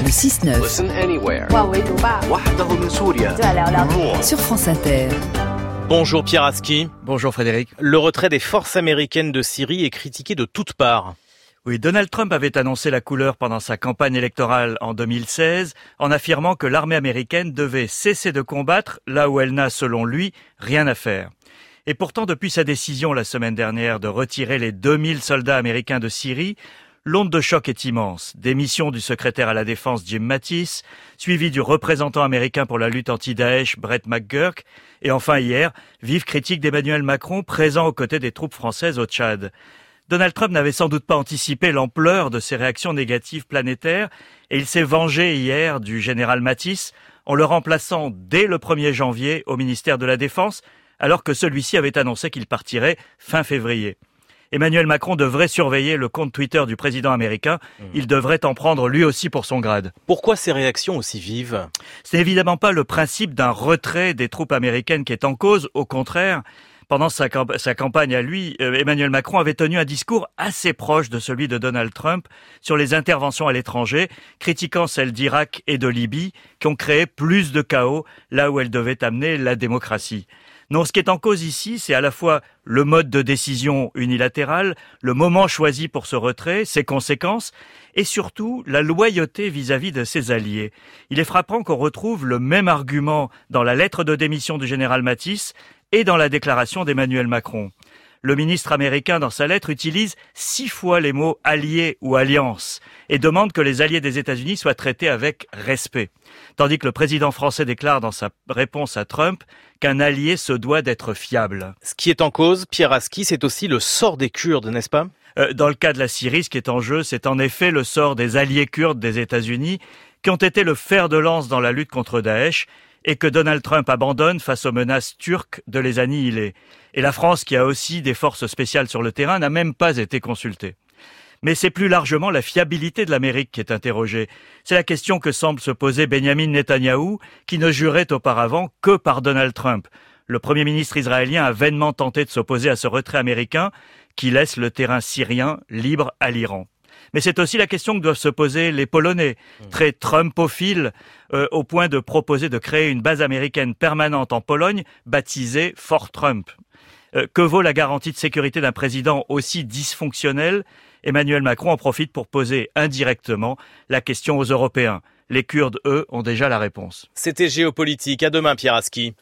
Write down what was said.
Le 6-9. Listen anywhere. 哇，围堵吧， وحده من سوريا. 就来聊聊。 Sur France Inter. Bonjour Pierre Aski. Bonjour Frédéric. Le retrait des forces américaines de Syrie est critiqué de toutes parts. Oui, Donald Trump avait annoncé la couleur pendant sa campagne électorale en 2016 en affirmant que l'armée américaine devait cesser de combattre là où elle n'a, selon lui, rien à faire. Et pourtant, depuis sa décision la semaine dernière de retirer les 2000 soldats américains de Syrie, l'onde de choc est immense. Démission du secrétaire à la défense Jim Mattis, suivi du représentant américain pour la lutte anti-Daesh Brett McGurk, et enfin hier, vive critique d'Emmanuel Macron présent aux côtés des troupes françaises au Tchad. Donald Trump n'avait sans doute pas anticipé l'ampleur de ces réactions négatives planétaires et il s'est vengé hier du général Mattis en le remplaçant dès le 1er janvier au ministère de la Défense alors que celui-ci avait annoncé qu'il partirait fin février. Emmanuel Macron devrait surveiller le compte Twitter du président américain. Il devrait en prendre lui aussi pour son grade. Pourquoi ces réactions aussi vives ? C'est évidemment pas le principe d'un retrait des troupes américaines qui est en cause. Au contraire, pendant sa campagne à lui, Emmanuel Macron avait tenu un discours assez proche de celui de Donald Trump sur les interventions à l'étranger, critiquant celles d'Irak et de Libye qui ont créé plus de chaos là où elles devaient amener la démocratie. Non, ce qui est en cause ici, c'est à la fois le mode de décision unilatéral, le moment choisi pour ce retrait, ses conséquences, et surtout la loyauté vis-à-vis de ses alliés. Il est frappant qu'on retrouve le même argument dans la lettre de démission du général Mattis et dans la déclaration d'Emmanuel Macron. Le ministre américain, dans sa lettre, utilise 6 fois les mots « alliés » ou « alliance » et demande que les alliés des États-Unis soient traités avec respect. Tandis que le président français déclare dans sa réponse à Trump qu'un allié se doit d'être fiable. Ce qui est en cause, Pierre Aski, c'est aussi le sort des Kurdes, n'est-ce pas ? Dans le cas de la Syrie, ce qui est en jeu, c'est en effet le sort des alliés kurdes des États-Unis qui ont été le fer de lance dans la lutte contre Daesh et que Donald Trump abandonne face aux menaces turques de les annihiler. Et la France, qui a aussi des forces spéciales sur le terrain, n'a même pas été consultée. Mais c'est plus largement la fiabilité de l'Amérique qui est interrogée. C'est la question que semble se poser Benjamin Netanyahou, qui ne jurait auparavant que par Donald Trump. Le Premier ministre israélien a vainement tenté de s'opposer à ce retrait américain qui laisse le terrain syrien libre à l'Iran. Mais c'est aussi la question que doivent se poser les Polonais, très trumpophiles, au point de proposer de créer une base américaine permanente en Pologne, baptisée Fort Trump. Que vaut la garantie de sécurité d'un président aussi dysfonctionnel ? Emmanuel Macron en profite pour poser indirectement la question aux Européens. Les Kurdes, eux, ont déjà la réponse. C'était Géopolitique. À demain, Pierre Aski.